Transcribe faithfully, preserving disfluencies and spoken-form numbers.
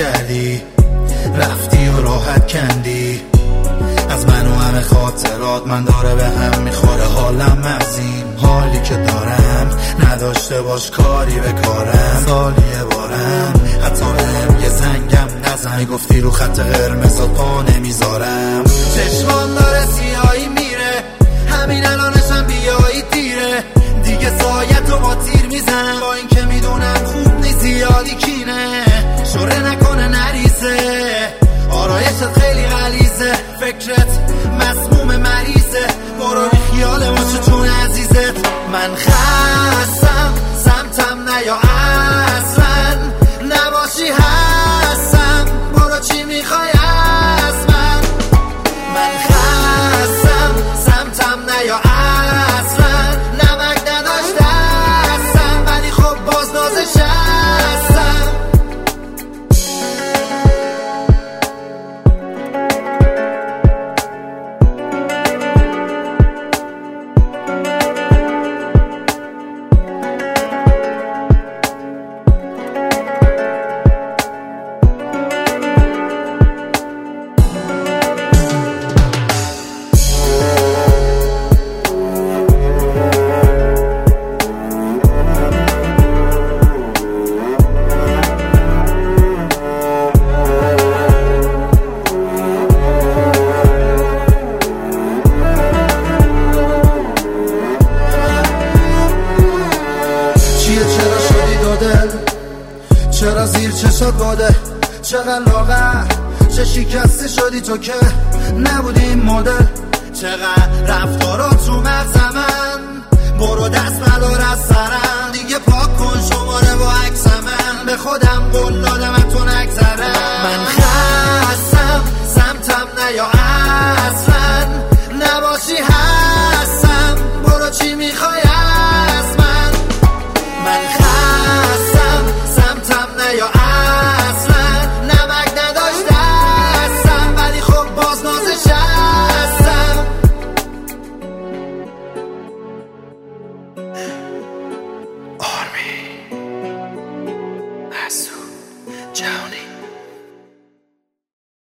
کردی، رفتی و راحت کندی از من و همه خاطرات. من داره به هم میخوره حالم از این حالی که دارم، نداشته باش کاری به کارم. سالیه بارم حتی بهم یه زنگم نزن، گفتی رو خط قرمزات پا نمیذارم. چشمان داره سیاهی میره، همین الانشم بیایی دیره، دیگه سایتو با تیر میزنم، با این که میدونم خوب نیست زیادی کینه. شوره نکنه نریزه، آرایشت خیلی غلیظه، فکرت مسموم مریضه، برو بی خیال باشه چون عزیزت. من خستم سمتم نیا اصلا، نباشی هستم، برو چی میخوای از من. من خستم سمتم نیا اصلا، نمک نداشته هستم ولی خب باز نازش هستم. چرا زیر چشات باده، چقدر لاغر، چه شکسته شدی تو که نبودی این مدل، چقدر رفتارات تو مغز من. برو دست ندار از سرم دیگه، پاک کن شماره با عکس من، به خودم قول دادم